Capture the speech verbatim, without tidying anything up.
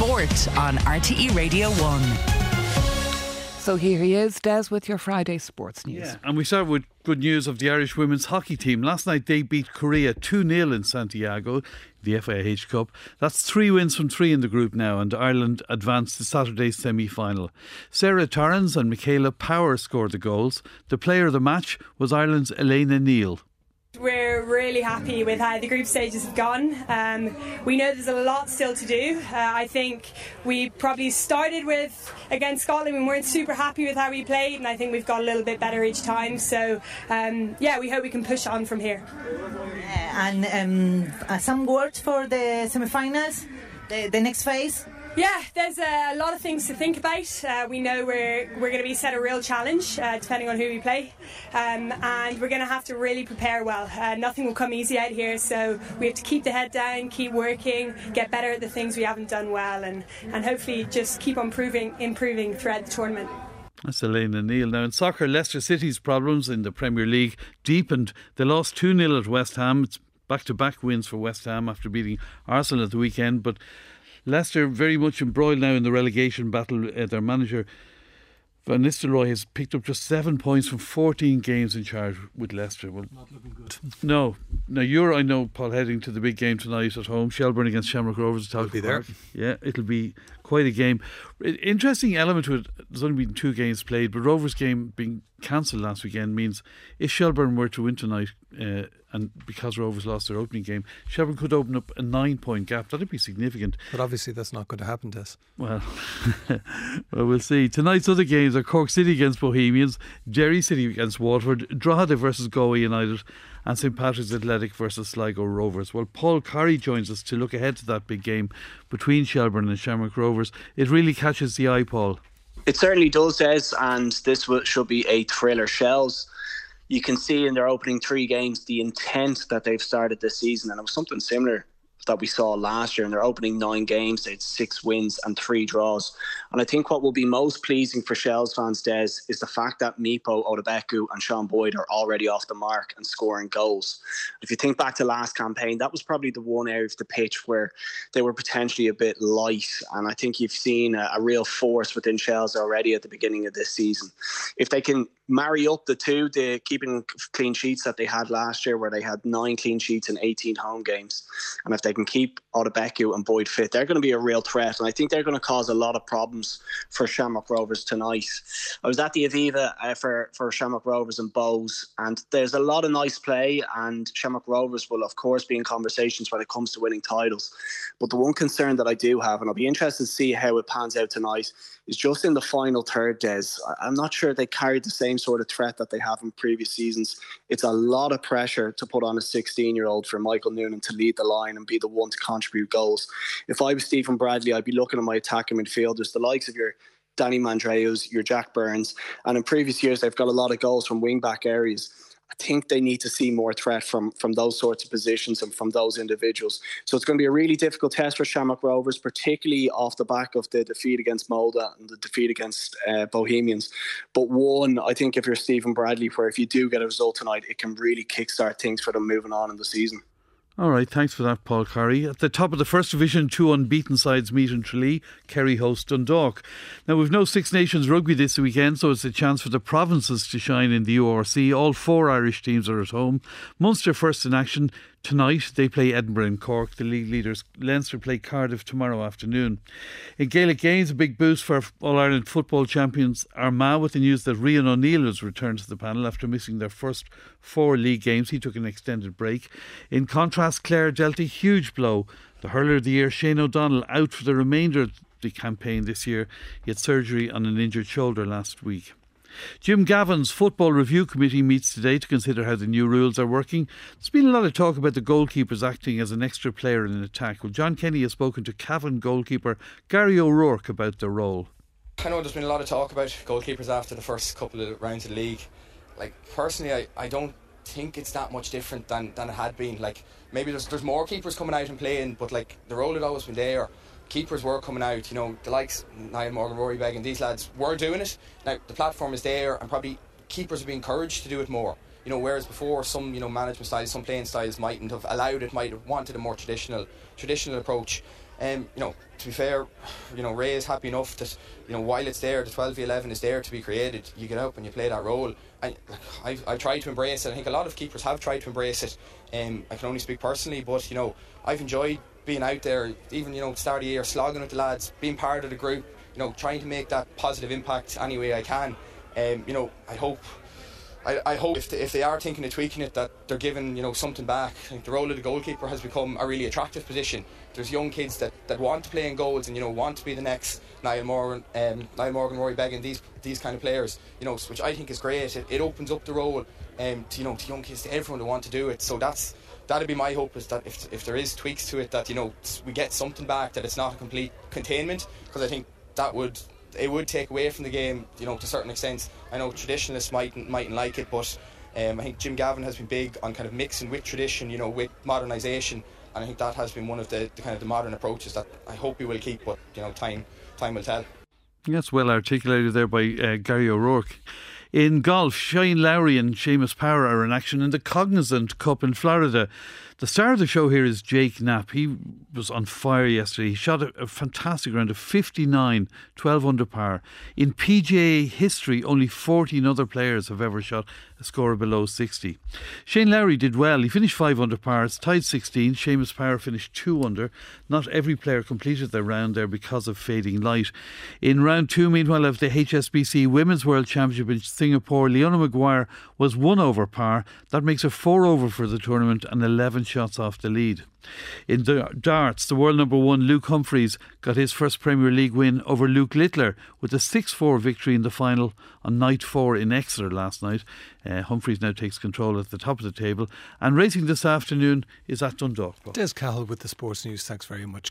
Sport on R T E Radio one. So here he is, Des, with your Friday sports news. Yeah, and we start with good news of the Irish women's hockey team. Last night they beat Korea two nil in Santiago, the F I H Cup. That's three wins from three in the group now, and Ireland advanced to Saturday's semi-final. Sarah Torrens and Michaela Power scored the goals. The player of the match was Ireland's Elena Neal. We're really happy with how the group stages have gone. Um, we know there's a lot still to do. Uh, I think we probably started with, against Scotland, we weren't super happy with how we played, and I think we've got a little bit better each time. So, um, yeah, we hope we can push on from here. Uh, and um, uh, some words for the semi-finals, the, the next phase? Yeah, there's a lot of things to think about. Uh, we know we're we're going to be set a real challenge uh, depending on who we play, um, and we're going to have to really prepare well. Uh, nothing will come easy out here, so we have to keep the head down, keep working, get better at the things we haven't done well, and, and hopefully just keep on improving, improving throughout the tournament. That's Elena Neal. Now in soccer, Leicester City's problems in the Premier League deepened. They lost two nil at West Ham. It's back-to-back wins for West Ham after beating Arsenal at the weekend, but Leicester very much embroiled now in the relegation battle. Uh, their manager Van Nistelrooy has picked up just seven points from fourteen games in charge with Leicester. Well, not looking good. No. Now you're, I know, Paul, heading to the big game tonight at home. Shelbourne against Shamrock Rovers. I'll be there. Yeah, it'll be quite a game. Interesting element to it. There's only been two games played, but Rovers' game being cancelled last weekend means if Shelbourne were to win tonight, uh, and because Rovers lost their opening game, Shelbourne could open up a nine-point gap. That'd be significant. But obviously that's not going to happen to us. Well, well, we'll see. Tonight's other games are Cork City against Bohemians, Derry City against Waterford, Drogheda versus Galway United, and St Patrick's Athletic versus Sligo Rovers. Well, Paul Corry joins us to look ahead to that big game between Shelbourne and Shamrock Rovers. It really catches the eye, Paul. It certainly does, Des, and this will, should be a thriller. Shells, you can see in their opening three games the intent that they've started this season, and it was something similar that we saw last year. In their opening nine games, they had six wins and three draws. And I think what will be most pleasing for Shells fans, Des, is the fact that Mipo Odebeku and Sean Boyd are already off the mark and scoring goals. If you think back to last campaign, that was probably the one area of the pitch where they were potentially a bit light. And I think you've seen a, a real force within Shells already at the beginning of this season. If they can marry up the two, the keeping clean sheets that they had last year, where they had nine clean sheets in eighteen home games, and if they can keep Odebeku and Boyd fit, they're going to be a real threat, and I think they're going to cause a lot of problems for Shamrock Rovers tonight. I was at the Aviva uh, for, for Shamrock Rovers and Bows, and there's a lot of nice play, and Shamrock Rovers will of course be in conversations when it comes to winning titles. But the one concern that I do have, and I'll be interested to see how it pans out tonight, is just in the final third, Des. I'm not sure they carried the same sort of threat that they have in previous seasons. It's a lot of pressure to put on a sixteen-year-old for Michael Noonan to lead the line and be the one to contribute goals. If I was Stephen Bradley, I'd be looking at my attacking midfielders, the likes of your Danny Mandreus, your Jack Burns, and in previous years they've got a lot of goals from wing-back areas. I think they need to see more threat from, from those sorts of positions and from those individuals. So it's going to be a really difficult test for Shamrock Rovers, particularly off the back of the defeat against Molde and the defeat against uh, Bohemians. But one, I think if you're Stephen Bradley, where if you do get a result tonight, it can really kickstart things for them moving on in the season. All right, thanks for that, Paul Corry. At the top of the First Division, two unbeaten sides meet in Tralee. Kerry host Dundalk. Now, we've no Six Nations rugby this weekend, so it's a chance for the provinces to shine in the U R C. All four Irish teams are at home. Munster first in action tonight. They play Edinburgh and Cork. The league leaders Leinster play Cardiff tomorrow afternoon. In Gaelic games, a big boost for All-Ireland football champions Armagh with the news that Rian O'Neill has returned to the panel after missing their first four league games. He took an extended break. In contrast, Clare dealt a huge blow. The hurler of the year, Shane O'Donnell, out for the remainder of the campaign this year. He had surgery on an injured shoulder last week. Jim Gavin's Football Review Committee meets today to consider how the new rules are working. There's been a lot of talk about the goalkeepers acting as an extra player in an attack. Well, John Kenny has spoken to Cavan goalkeeper Gary O'Rourke about their role. I know there's been a lot of talk about goalkeepers after the first couple of rounds of the league. Like, personally, I, I don't think it's that much different than, than it had been. Like, maybe there's there's more keepers coming out and playing, but like the role had always been there. Keepers were coming out, you know, the likes Niall Morgan, Rory Beggan, these lads were doing it. Now the platform is there, and probably keepers are being encouraged to do it more. You know, whereas before some, you know, management styles, some playing styles mightn't have allowed it, might have wanted a more traditional, traditional approach. Um, you know, to be fair, you know, Ray is happy enough that, you know, while it's there, the twelve v eleven is there to be created. You get up and you play that role. And I've, I've tried to embrace it. I think a lot of keepers have tried to embrace it. Um, I can only speak personally, but, you know, I've enjoyed being out there, even, you know, start of the year, slogging with the lads, being part of the group, you know, trying to make that positive impact any way I can. Um, you know, I hope I, I hope if they, if they are thinking of tweaking it, that they're giving, you know, something back. I think the role of the goalkeeper has become a really attractive position. There's young kids that, that want to play in goals and, you know, want to be the next Niall Morgan, um, Niall Morgan, Rory Beggan, these these kind of players, you know, which I think is great. It, it opens up the role um, to, you know, to young kids, to everyone to want to do it. So that's that'd be my hope, is that if if there is tweaks to it, that, you know, we get something back, that it's not a complete containment, because I think that would it would take away from the game, you know, to a certain extent. I know traditionalists mightn't mightn't like it, but um, I think Jim Gavin has been big on kind of mixing with tradition, you know, with modernisation, and I think that has been one of the, the kind of the modern approaches that I hope we will keep, but, you know, time time will tell. That's well articulated there by uh, Gary O'Rourke. In golf, Shane Lowry and Seamus Power are in action in the Cognizant Cup in Florida. The star of the show here is Jake Knapp. He was on fire yesterday. He shot a, a fantastic round of fifty-nine, twelve under par. In P G A history, only fourteen other players have ever shot a score below sixty. Shane Lowry did well. He finished five under par. It's tied sixteen. Seamus Power finished two under. Not every player completed their round there because of fading light. In round two, meanwhile, of the H S B C Women's World Championship in Singapore, Leona Maguire was one over par. That makes her four over for the tournament and eleven shots off the lead. In darts, the world number one Luke Humphries got his first Premier League win over Luke Littler with a six four victory in the final on night four in Exeter last night. Uh, Humphries now takes control at the top of the table, and racing this afternoon is at Dundalk. Des Cahill with the sports news. Thanks very much.